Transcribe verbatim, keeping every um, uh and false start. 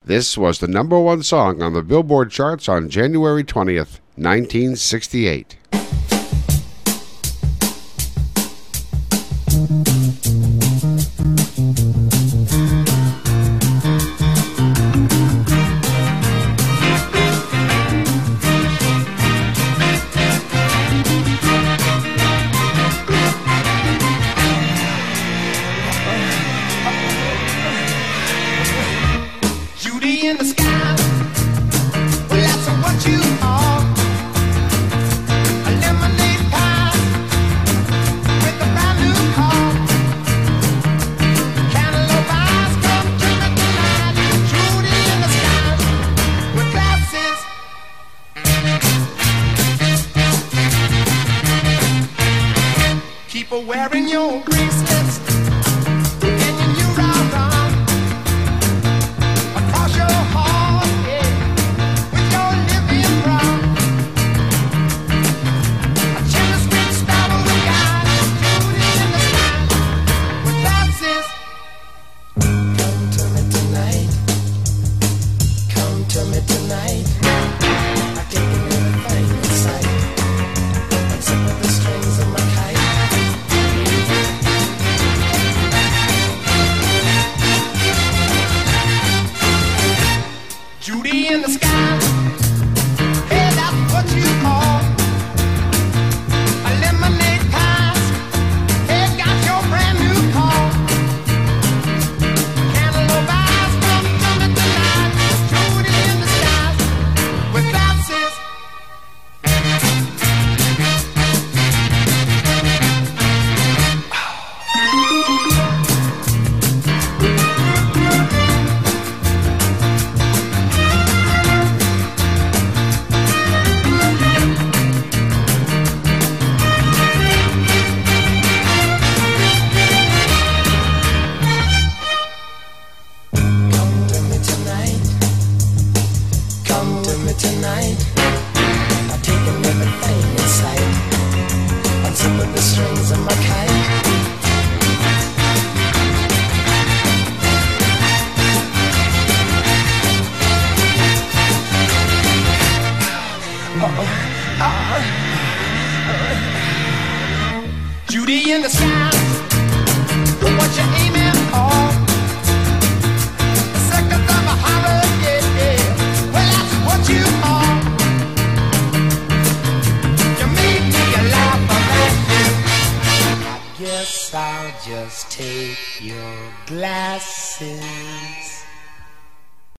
This was the number one song on the Billboard charts on January twentieth, nineteen sixty-eight. Wearing your bracelets and your new ride across your heart, yeah, with your living round. A chilly sweet starry guy, Judy in the sky with glasses. Come to me tonight, come to me tonight. I can give everything in sight. I'm sick of the strings of my kite. Judy in the sky, hey, that's what you call a lemonade pie. Hey, got your brand new car. Cantaloupe eyes, come to me tonight. Judy in the sky with glasses. Tonight, I've taken everything in sight. I'm tipping the strings of my kite. Uh-oh. Uh-oh. Judy in the sky, what you aiming for? Seconds of a horror, yeah, yeah. Well, that's what you are. You made me a laugh around you. I guess I'll just take your glasses.